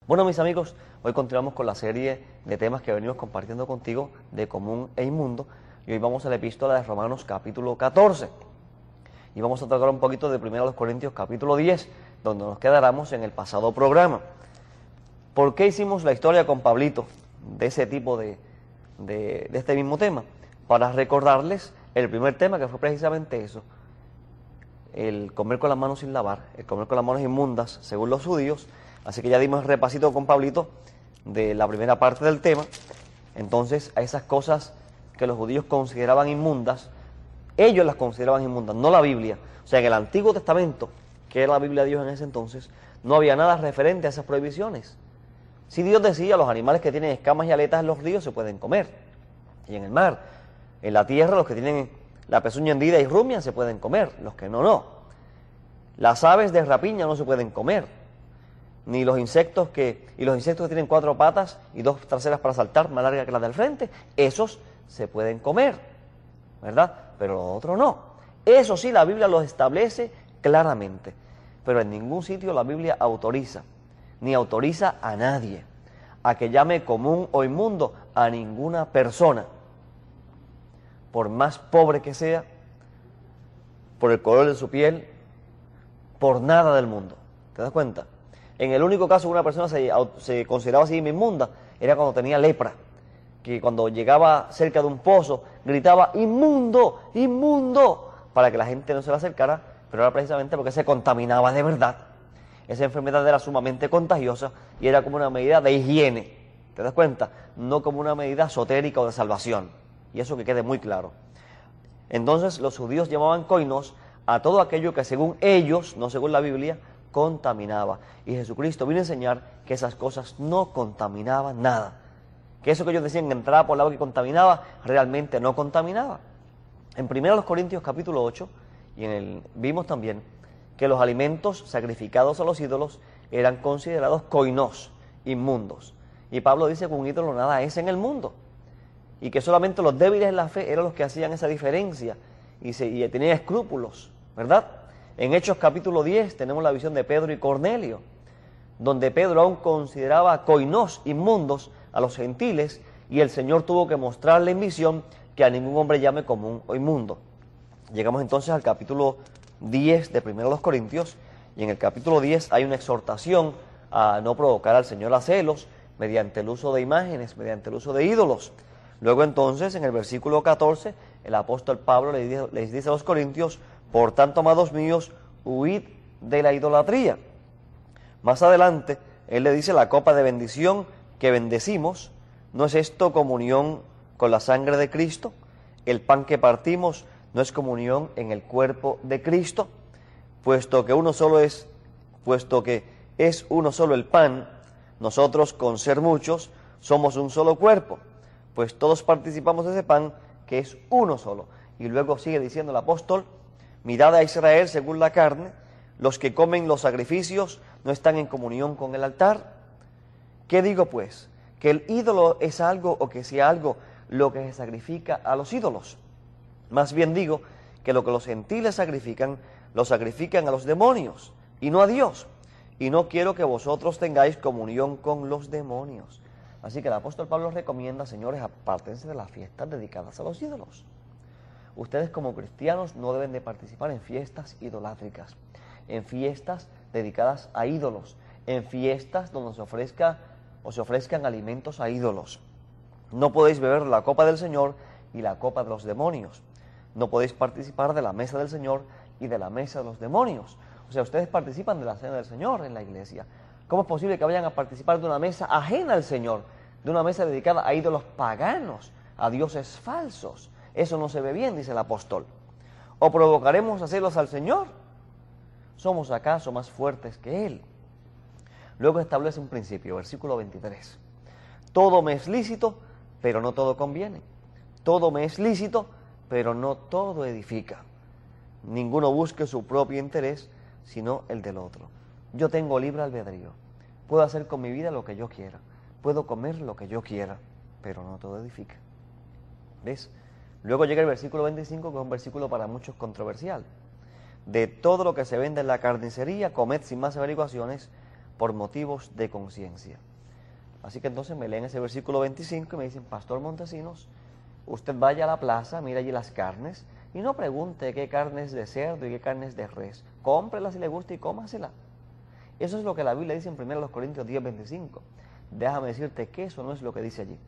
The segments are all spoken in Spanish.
Bueno, mis amigos, hoy continuamos con la serie de temas que venimos compartiendo contigo de común e inmundo, y hoy vamos a la epístola de Romanos capítulo 14 y vamos a tocar un poquito de 1 Corintios capítulo 10, donde nos quedáramos en el pasado programa. ¿Por qué hicimos la historia con Pablito de ese tipo de este mismo tema? Para recordarles el primer tema, que fue precisamente eso: el comer con las manos sin lavar, el comer con las manos inmundas, según los judíos. Así que ya dimos el repasito con Pablito de la primera parte del tema. Entonces, a esas cosas que los judíos consideraban inmundas, ellos las consideraban inmundas, no la Biblia. O sea, en el Antiguo Testamento, que era la Biblia de Dios en ese entonces, no había nada referente a esas prohibiciones. Si Dios decía, los animales que tienen escamas y aletas en los ríos se pueden comer, y en el mar. En la tierra, los que tienen la pezuña hendida y rumian se pueden comer, los que no, no. Las aves de rapiña no se pueden comer, ni los insectos que tienen 4 patas y 2 traseras para saltar, más largas que las del frente, esos se pueden comer, ¿verdad? Pero los otros no. Eso sí, la Biblia los establece claramente, pero en ningún sitio la Biblia autoriza, ni autoriza a nadie a que llame común o inmundo a ninguna persona, por más pobre que sea, por el color de su piel, por nada del mundo. ¿Te das cuenta? En el único caso que una persona se consideraba así inmunda era cuando tenía lepra, que cuando llegaba cerca de un pozo gritaba inmundo, inmundo, para que la gente no se le acercara, pero era precisamente porque se contaminaba de verdad. Esa enfermedad era sumamente contagiosa y era como una medida de higiene, ¿te das cuenta? No como una medida esotérica o de salvación, y eso que quede muy claro. Entonces los judíos llamaban koinos a todo aquello que según ellos, no según la Biblia, contaminaba. Y Jesucristo vino a enseñar que esas cosas no contaminaban nada. Que eso que ellos decían que entraba por el agua que contaminaba, realmente no contaminaba. En 1 Corintios capítulo 8, vimos también que los alimentos sacrificados a los ídolos eran considerados koinos, inmundos. Y Pablo dice que un ídolo nada es en el mundo, y que solamente los débiles en la fe eran los que hacían esa diferencia y tenían escrúpulos, ¿verdad? En Hechos capítulo 10 tenemos la visión de Pedro y Cornelio, donde Pedro aún consideraba koinos, inmundos, a los gentiles, y el Señor tuvo que mostrarle en visión que a ningún hombre llame común o inmundo. Llegamos entonces al capítulo 10 de 1 Corintios, y en el capítulo 10 hay una exhortación a no provocar al Señor a celos mediante el uso de imágenes, mediante el uso de ídolos. Luego entonces, en el versículo 14, el apóstol Pablo les dice a los corintios: por tanto, amados míos, huid de la idolatría. Más adelante, él le dice: la copa de bendición que bendecimos, ¿no es esto comunión con la sangre de Cristo? El pan que partimos, ¿no es comunión en el cuerpo de Cristo? Puesto que es uno solo el pan, nosotros, con ser muchos, somos un solo cuerpo, pues todos participamos de ese pan que es uno solo. Y luego sigue diciendo el apóstol: mirad a Israel según la carne, los que comen los sacrificios no están en comunión con el altar. ¿Qué digo pues? ¿Que el ídolo es algo, o que sea algo lo que se sacrifica a los ídolos? Más bien digo que lo que los gentiles sacrifican, lo sacrifican a los demonios y no a Dios. Y no quiero que vosotros tengáis comunión con los demonios. Así que el apóstol Pablo recomienda: señores, apártense de las fiestas dedicadas a los ídolos. Ustedes como cristianos no deben de participar en fiestas idolátricas, en fiestas dedicadas a ídolos, en fiestas donde se ofrezcan alimentos a ídolos. No podéis beber la copa del Señor y la copa de los demonios. No podéis participar de la mesa del Señor y de la mesa de los demonios. O sea, ustedes participan de la cena del Señor en la iglesia. ¿Cómo es posible que vayan a participar de una mesa ajena al Señor, de una mesa dedicada a ídolos paganos, a dioses falsos? Eso no se ve bien, dice el apóstol. ¿O provocaremos a celos al Señor? ¿Somos acaso más fuertes que Él? Luego establece un principio, versículo 23. Todo me es lícito, pero no todo conviene. Todo me es lícito, pero no todo edifica. Ninguno busque su propio interés, sino el del otro. Yo tengo libre albedrío. Puedo hacer con mi vida lo que yo quiera. Puedo comer lo que yo quiera, pero no todo edifica. ¿Ves? Luego llega el versículo 25, que es un versículo para muchos controversial. De todo lo que se vende en la carnicería, comed sin más averiguaciones, por motivos de conciencia. Así que entonces me leen ese versículo 25 y me dicen, Pastor Montesinos, usted vaya a la plaza, mira allí las carnes y no pregunte qué carne es de cerdo y qué carne es de res. Cómprela si le gusta y cómasela. Eso es lo que la Biblia dice en 1 Corintios 10:25. Déjame decirte que eso no es lo que dice allí.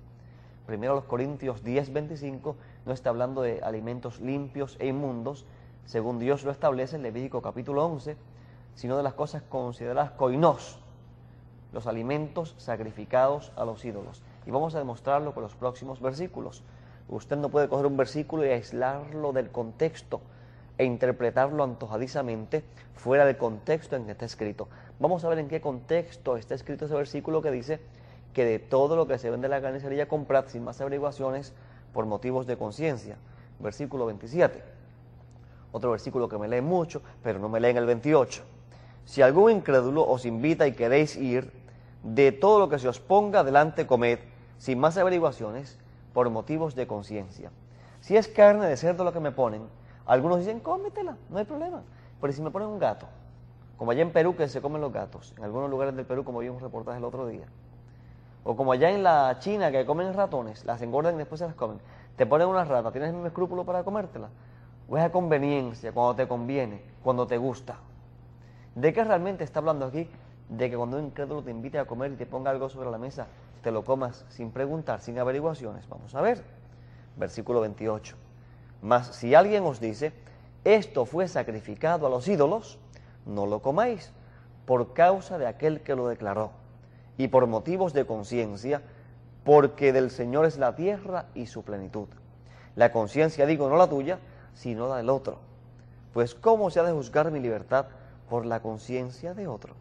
1 Corintios 10:25 no está hablando de alimentos limpios e inmundos, según Dios lo establece en Levítico capítulo 11, sino de las cosas consideradas koinos, los alimentos sacrificados a los ídolos. Y vamos a demostrarlo con los próximos versículos. Usted no puede coger un versículo y aislarlo del contexto e interpretarlo antojadizamente fuera del contexto en que está escrito. Vamos a ver en qué contexto está escrito ese versículo que dice que de todo lo que se vende en la carnicería comprad sin más averiguaciones por motivos de conciencia. Versículo 27. Otro versículo que me leen mucho, pero no me leen el 28. Si algún incrédulo os invita y queréis ir, de todo lo que se os ponga delante comed, sin más averiguaciones, por motivos de conciencia. Si es carne de cerdo lo que me ponen, algunos dicen, cómetela, no hay problema. Pero si me ponen un gato, como allá en Perú que se comen los gatos, en algunos lugares del Perú, como vi un reportaje el otro día, o como allá en la China que comen ratones, las engordan y después se las comen, te ponen una rata, ¿tienes el mismo escrúpulo para comértela? ¿O es a conveniencia, cuando te conviene, cuando te gusta? ¿De qué realmente está hablando aquí? De que cuando un incrédulo te invite a comer y te ponga algo sobre la mesa, te lo comas sin preguntar, sin averiguaciones. Vamos a ver, versículo 28. Mas si alguien os dice, esto fue sacrificado a los ídolos, no lo comáis, por causa de aquel que lo declaró, y por motivos de conciencia, porque del Señor es la tierra y su plenitud. La conciencia, digo, no la tuya, sino la del otro. Pues ¿cómo se ha de juzgar mi libertad por la conciencia de otro?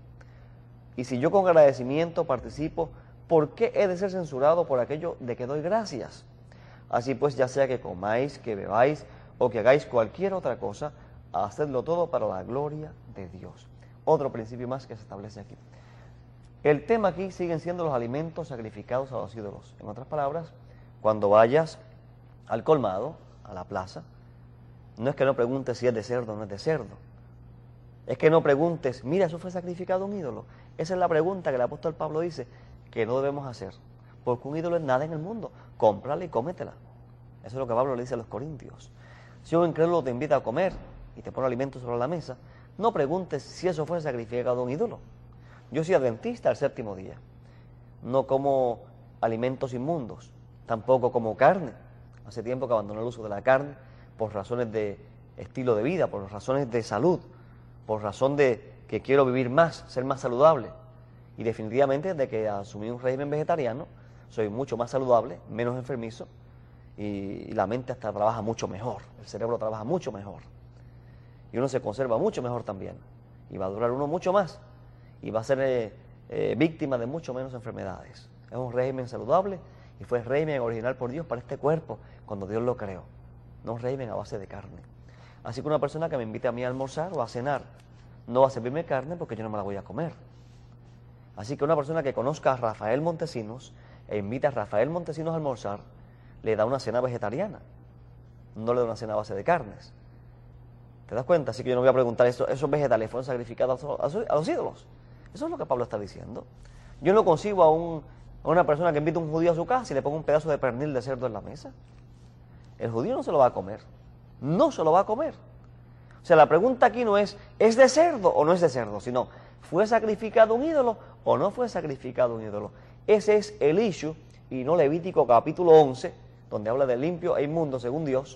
Y si yo con agradecimiento participo, ¿por qué he de ser censurado por aquello de que doy gracias? Así pues, ya sea que comáis, que bebáis o que hagáis cualquier otra cosa, hacedlo todo para la gloria de Dios. Otro principio más que se establece aquí. El tema aquí siguen siendo los alimentos sacrificados a los ídolos. En otras palabras, cuando vayas al colmado, a la plaza, no es que no preguntes si es de cerdo o no es de cerdo. Es que no preguntes, mira, eso fue sacrificado a un ídolo. Esa es la pregunta que el apóstol Pablo dice que no debemos hacer. Porque un ídolo es nada en el mundo. Cómprala y cómetela. Eso es lo que Pablo le dice a los corintios. Si un incrédulo te invita a comer y te pone alimentos sobre la mesa, no preguntes si eso fue sacrificado a un ídolo. Yo soy adventista al séptimo día. No como alimentos inmundos. Tampoco como carne. Hace tiempo que abandoné el uso de la carne por razones de estilo de vida, por razones de salud, por razón de que quiero vivir más, ser más saludable. Y definitivamente desde que asumí un régimen vegetariano, soy mucho más saludable, menos enfermizo, y la mente hasta trabaja mucho mejor, el cerebro trabaja mucho mejor. Y uno se conserva mucho mejor también. Y va a durar uno mucho más. Y va a ser víctima de mucho menos enfermedades. Es un régimen saludable y fue el régimen original por Dios para este cuerpo cuando Dios lo creó. No un régimen a base de carne. Así que una persona que me invite a mí a almorzar o a cenar, no va a servirme carne porque yo no me la voy a comer. Así que una persona que conozca a Rafael Montesinos e invita a Rafael Montesinos a almorzar, le da una cena vegetariana, no le da una cena a base de carnes. ¿Te das cuenta? Así que yo no voy a preguntar, ¿esos vegetales fueron sacrificados a los ídolos? Eso es lo que Pablo está diciendo. Yo no concibo a una persona que invita a un judío a su casa y le ponga un pedazo de pernil de cerdo en la mesa. El judío no se lo va a comer. No se lo va a comer. O sea, la pregunta aquí no ¿es de cerdo o no es de cerdo? Sino, ¿fue sacrificado un ídolo o no fue sacrificado un ídolo? Ese es el issue, y no Levítico capítulo 11, donde habla de limpio e inmundo según Dios,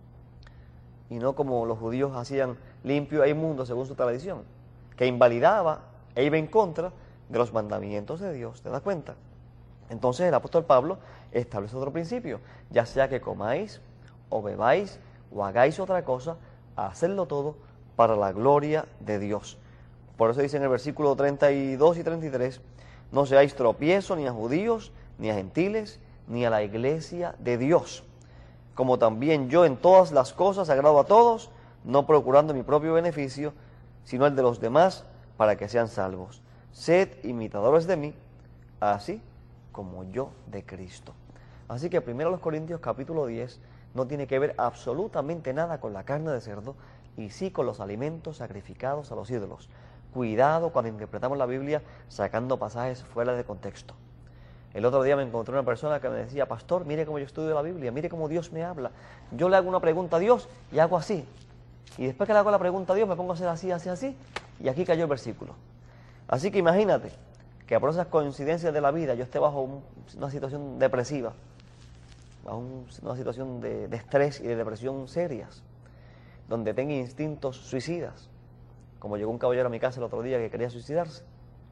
y no como los judíos hacían limpio e inmundo según su tradición, que invalidaba e iba en contra de los mandamientos de Dios. ¿Te das cuenta? Entonces el apóstol Pablo establece otro principio, ya sea que comáis o bebáis o hagáis otra cosa, hacedlo todo para la gloria de Dios. Por eso dice en el versículo 32 y 33, no seáis tropiezo ni a judíos, ni a gentiles, ni a la iglesia de Dios, como también yo en todas las cosas agrado a todos, no procurando mi propio beneficio, sino el de los demás, para que sean salvos. Sed imitadores de mí, así como yo de Cristo. Así que 1 Corintios capítulo 10 no tiene que ver absolutamente nada con la carne de cerdo, y sí con los alimentos sacrificados a los ídolos. Cuidado cuando interpretamos la Biblia sacando pasajes fuera de contexto. El otro día me encontré una persona que me decía, pastor, mire cómo yo estudio la Biblia, mire cómo Dios me habla. Yo le hago una pregunta a Dios y hago así. Y después que le hago la pregunta a Dios me pongo a hacer así, así, así. Y aquí cayó el versículo. Así que imagínate que por esas coincidencias de la vida yo esté bajo una situación depresiva, bajo una situación de estrés y de depresión serias, donde tenga instintos suicidas, como llegó un caballero a mi casa el otro día que quería suicidarse.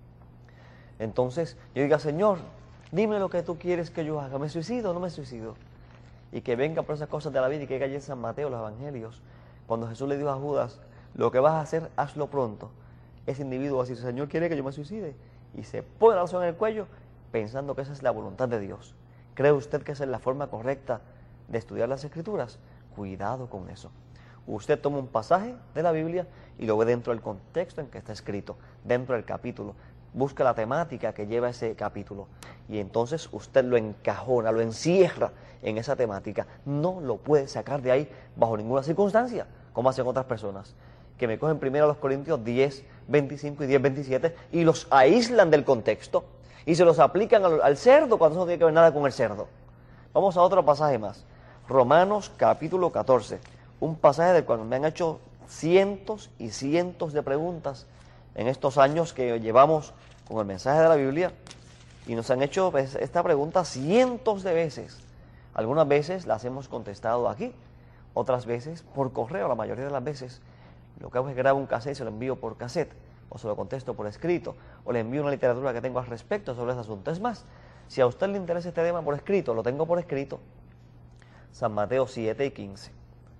Entonces yo diga, Señor, dime lo que tú quieres que yo haga, ¿me suicido o no me suicido? Y que venga por esas cosas de la vida y que caiga en San Mateo, los evangelios, cuando Jesús le dijo a Judas, lo que vas a hacer, hazlo pronto. Ese individuo va a decir, Señor quiere que yo me suicide, y se pone la razón en el cuello pensando que esa es la voluntad de Dios. ¿Cree usted que esa es la forma correcta de estudiar las Escrituras? Cuidado con eso. Usted toma un pasaje de la Biblia y lo ve dentro del contexto en que está escrito, dentro del capítulo. Busca la temática que lleva ese capítulo y entonces usted lo encajona, lo encierra en esa temática. No lo puede sacar de ahí bajo ninguna circunstancia, como hacen otras personas, que me cogen primero a los Corintios 10, 25 y 10, 27 y los aíslan del contexto y se los aplican al cerdo cuando eso no tiene que ver nada con el cerdo. Vamos a otro pasaje más. Romanos capítulo 14, un pasaje del cual me han hecho cientos y cientos de preguntas en estos años que llevamos con el mensaje de la Biblia y nos han hecho esta pregunta cientos de veces. Algunas veces las hemos contestado aquí, otras veces por correo, la mayoría de las veces. Lo que hago es grabo un cassette y se lo envío por cassette, o se lo contesto por escrito, o le envío una literatura que tengo al respecto sobre ese asunto. Es más, si a usted le interesa este tema por escrito, lo tengo por escrito. San Mateo 7 y 15.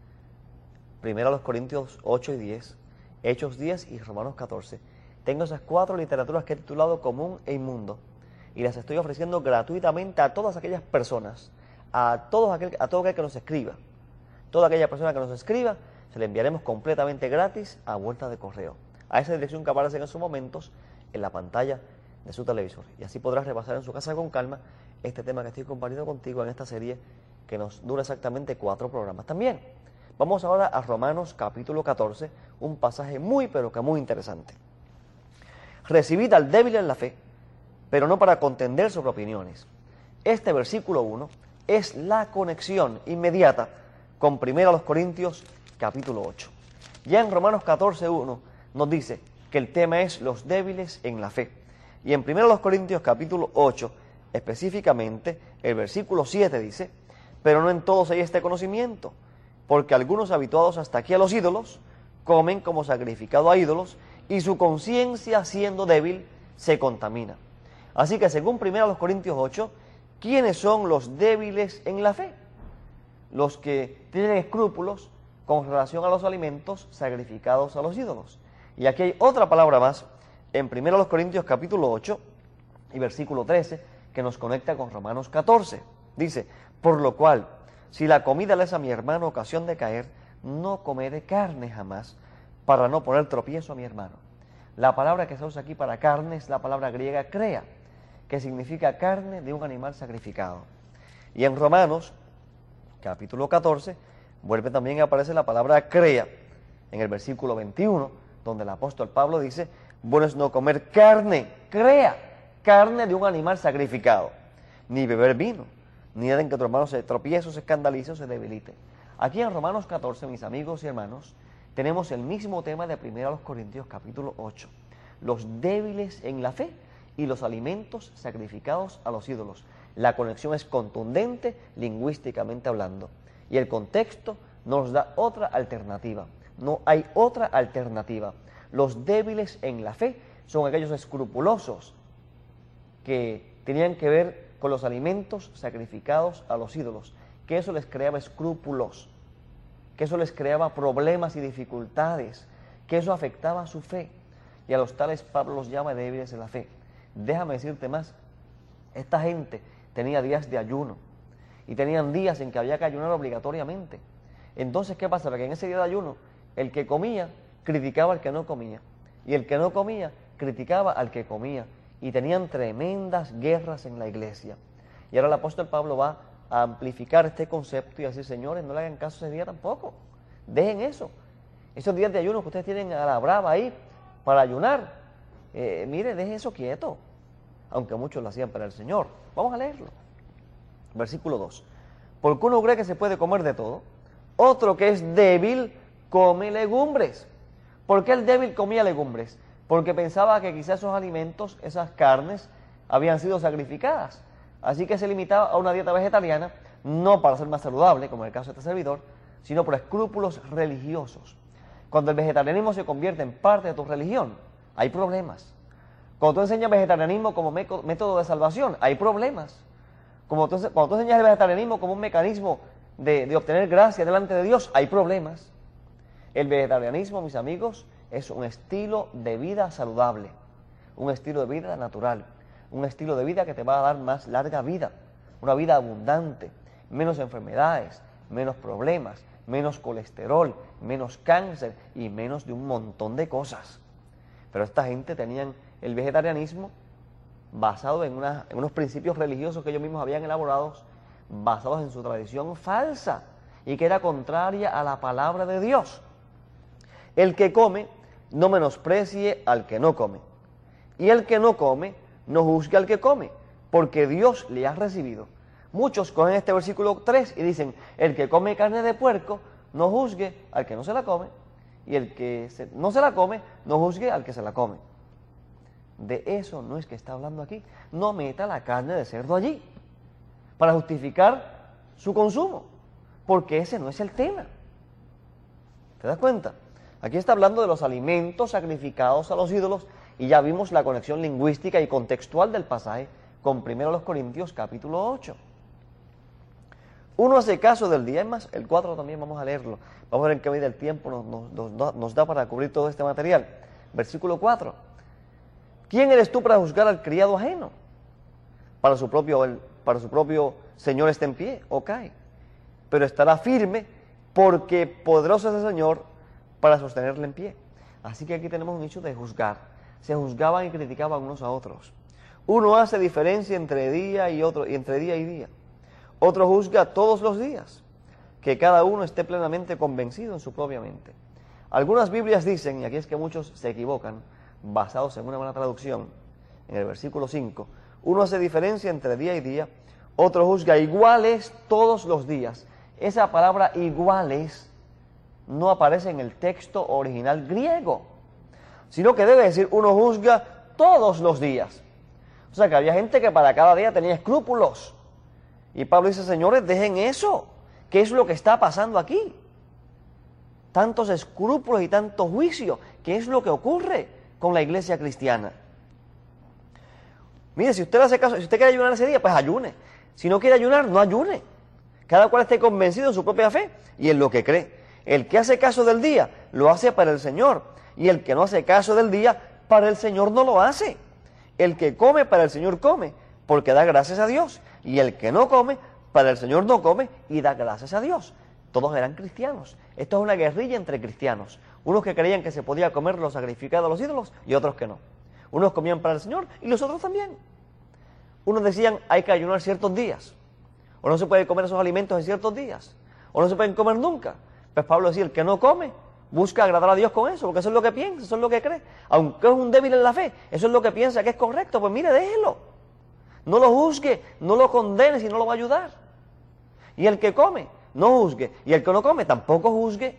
Primero los Corintios 8 y 10, Hechos 10 y Romanos 14. Tengo esas 4 literaturas que he titulado Común e Inmundo y las estoy ofreciendo gratuitamente a todas aquellas personas, a todo aquel que nos escriba. Toda aquella persona que nos escriba, se le enviaremos completamente gratis a vuelta de correo, a esa dirección que aparece en esos momentos en la pantalla de su televisor. Y así podrás repasar en su casa con calma este tema que estoy compartiendo contigo en esta serie que nos dura exactamente 4 programas también. Vamos ahora a Romanos capítulo 14, un pasaje muy pero que muy interesante. Recibid al débil en la fe, pero no para contender sobre opiniones. Este versículo 1 es la conexión inmediata con 1 Corintios capítulo 8. Ya en Romanos 14, 1 nos dice que el tema es los débiles en la fe. Y en 1 Corintios capítulo 8, específicamente, el versículo 7 dice, pero no en todos hay este conocimiento, porque algunos habituados hasta aquí a los ídolos, comen como sacrificado a ídolos, y su conciencia, siendo débil, se contamina. Así que según 1 Corintios 8, ¿quiénes son los débiles en la fe? Los que tienen escrúpulos con relación a los alimentos sacrificados a los ídolos. Y aquí hay otra palabra más, en 1 Corintios capítulo 8 y versículo 13, que nos conecta con Romanos 14. Dice, por lo cual, si la comida le es a mi hermano ocasión de caer, no comeré carne jamás, para no poner tropiezo a mi hermano. La palabra que se usa aquí para carne es la palabra griega crea, que significa carne de un animal sacrificado. Y en Romanos, capítulo 14, vuelve también a aparecer la palabra crea, en el versículo 21, donde el apóstol Pablo dice, bueno es no comer carne, crea, carne de un animal sacrificado, ni beber vino, ni en que tu hermano se tropiece, se escandalice o se debilite. Aquí en Romanos 14, mis amigos y hermanos, tenemos el mismo tema de 1 Corintios capítulo 8, los débiles en la fe y los alimentos sacrificados a los ídolos. La conexión es contundente lingüísticamente hablando y el contexto nos da otra alternativa. No hay otra alternativa. Los débiles en la fe son aquellos escrupulosos que tenían que ver con los alimentos sacrificados a los ídolos, que eso les creaba escrúpulos, que eso les creaba problemas y dificultades, que eso afectaba a su fe. Y a los tales Pablo los llama débiles en la fe. Déjame decirte más, esta gente tenía días de ayuno y tenían días en que había que ayunar obligatoriamente. Entonces, ¿qué pasaba? Que en ese día de ayuno, el que comía criticaba al que no comía y el que no comía criticaba al que comía y tenían tremendas guerras en la iglesia. Y ahora el apóstol Pablo va a amplificar este concepto y a decir, señores, no le hagan caso ese día tampoco, dejen eso. Esos días de ayuno que ustedes tienen a la brava ahí para ayunar. Mire, deje eso quieto, aunque muchos lo hacían para el Señor. Vamos a leerlo. Versículo 2. Porque uno cree que se puede comer de todo, otro que es débil come legumbres. ¿Por qué el débil comía legumbres? Porque pensaba que quizás esos alimentos, esas carnes, habían sido sacrificadas. Así que se limitaba a una dieta vegetariana, no para ser más saludable, como en el caso de este servidor, sino por escrúpulos religiosos. Cuando el vegetarianismo se convierte en parte de tu religión, hay problemas. Cuando tú enseñas vegetarianismo como método de salvación, hay problemas. Cuando tú enseñas el vegetarianismo como un mecanismo de obtener gracia delante de Dios, hay problemas. El vegetarianismo, mis amigos, es un estilo de vida saludable, un estilo de vida natural, un estilo de vida que te va a dar más larga vida, una vida abundante, menos enfermedades, menos problemas, menos colesterol, menos cáncer y menos de un montón de cosas. Pero esta gente tenían el vegetarianismo basado en unos principios religiosos que ellos mismos habían elaborado, basados en su tradición falsa y que era contraria a la palabra de Dios. El que come no menosprecie al que no come, y el que no come no juzgue al que come, porque Dios le ha recibido. Muchos cogen este versículo 3 y dicen, el que come carne de puerco no juzgue al que no se la come, y el que no se la come no juzgue al que se la come. De eso no es que está hablando aquí. No meta la carne de cerdo allí para justificar su consumo, porque ese no es el tema. ¿Te das cuenta? Aquí está hablando de los alimentos sacrificados a los ídolos y ya vimos la conexión lingüística y contextual del pasaje con 1 Corintios capítulo 8. Uno hace caso del día, es más, el 4 también vamos a leerlo. Vamos a ver en qué medida el tiempo nos da para cubrir todo este material. Versículo 4. ¿Quién eres tú para juzgar al criado ajeno? Para su propio Señor está en pie o cae, pero estará firme porque poderoso es el Señor para sostenerle en pie. Así que aquí tenemos un hecho de juzgar. Se juzgaban y criticaban unos a otros. Uno hace diferencia entre día y otro, y entre día y día. Otro juzga todos los días. Que cada uno esté plenamente convencido en su propia mente. Algunas Biblias dicen, y aquí es que muchos se equivocan, basados en una buena traducción, en el versículo 5, uno hace diferencia entre día y día, otro juzga iguales todos los días. Esa palabra iguales no aparece en el texto original griego, sino que debe decir uno juzga todos los días. O sea que había gente que para cada día tenía escrúpulos. Y Pablo dice, señores, dejen eso. ¿Qué es lo que está pasando aquí? Tantos escrúpulos y tanto juicio. ¿Qué es lo que ocurre con la iglesia cristiana? Mire, si usted le hace caso, si usted quiere ayunar ese día, pues ayune. Si no quiere ayunar, no ayune. Cada cual esté convencido en su propia fe y en lo que cree. El que hace caso del día, lo hace para el Señor. Y el que no hace caso del día, para el Señor no lo hace. El que come, para el Señor come, porque da gracias a Dios. Y el que no come, para el Señor no come y da gracias a Dios. Todos eran cristianos. Esto es una guerrilla entre cristianos. Unos que creían que se podía comer lo sacrificado a los ídolos y otros que no. Unos comían para el Señor y los otros también. Unos decían hay que ayunar ciertos días. O no se puede comer esos alimentos en ciertos días. O no se pueden comer nunca. Pues Pablo decía, el que no come, busca agradar a Dios con eso, porque eso es lo que piensa, eso es lo que cree. Aunque es un débil en la fe, eso es lo que piensa que es correcto. Pues mire, déjelo. No lo juzgue, no lo condene si no lo va a ayudar. Y el que come, no juzgue. Y el que no come, tampoco juzgue.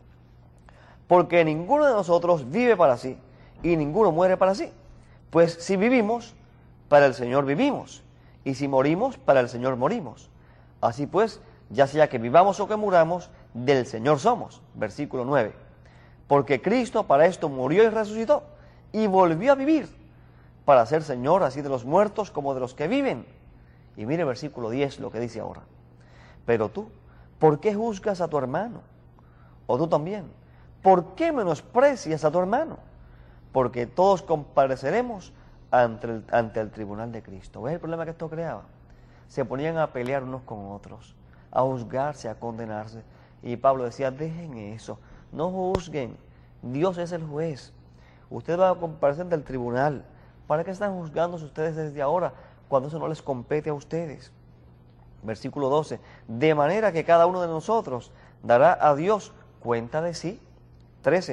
Porque ninguno de nosotros vive para sí y ninguno muere para sí. Pues si vivimos, para el Señor vivimos. Y si morimos, para el Señor morimos. Así pues, ya sea que vivamos o que muramos, del Señor somos. Versículo 9. Porque Cristo para esto murió y resucitó y volvió a vivir, para ser Señor así de los muertos como de los que viven. Y mire versículo 10 lo que dice ahora. Pero tú, ¿por qué juzgas a tu hermano? O tú también, ¿por qué menosprecias a tu hermano? Porque todos compareceremos ante el tribunal de Cristo. ¿Ves el problema que esto creaba? Se ponían a pelear unos con otros, a juzgarse, a condenarse. Y Pablo decía, dejen eso, no juzguen, Dios es el juez. Ustedes van a comparecer ante el tribunal. ¿Para qué están juzgándose ustedes desde ahora, cuando eso no les compete a ustedes? Versículo 12, de manera que cada uno de nosotros dará a Dios cuenta de sí. 13,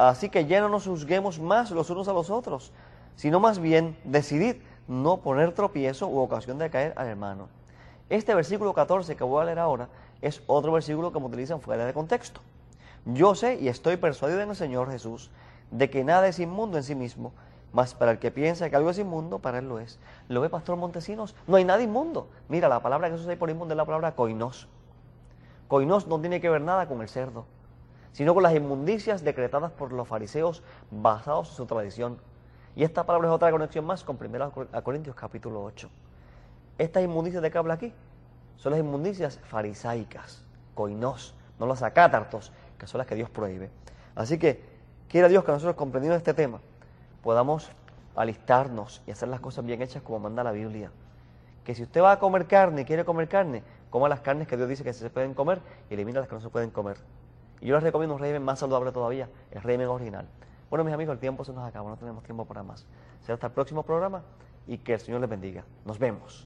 Así que ya no nos juzguemos más los unos a los otros, sino más bien decidid no poner tropiezo u ocasión de caer al hermano. Este versículo 14 que voy a leer ahora es otro versículo que me utilizan fuera de contexto. Yo sé y estoy persuadido en el Señor Jesús de que nada es inmundo en sí mismo, mas para el que piensa que algo es inmundo, para él lo es. ¿Lo ve, Pastor Montesinos? No hay nada inmundo. Mira, la palabra que se usa ahí por inmundo es la palabra koinos. Koinos no tiene que ver nada con el cerdo, sino con las inmundicias decretadas por los fariseos basados en su tradición. Y esta palabra es otra conexión más con 1 Corintios capítulo 8. Estas inmundicias de que habla aquí son las inmundicias farisaicas, koinos, no las acátartos, que son las que Dios prohíbe. Así que quiera Dios que nosotros, comprendiendo este tema, podamos alistarnos y hacer las cosas bien hechas como manda la Biblia. Que si usted va a comer carne y quiere comer carne, coma las carnes que Dios dice que se pueden comer y elimina las que no se pueden comer. Y yo les recomiendo un régimen más saludable todavía, el régimen original. Bueno, mis amigos, el tiempo se nos acaba, no tenemos tiempo para más. Será hasta el próximo programa y que el Señor les bendiga. Nos vemos.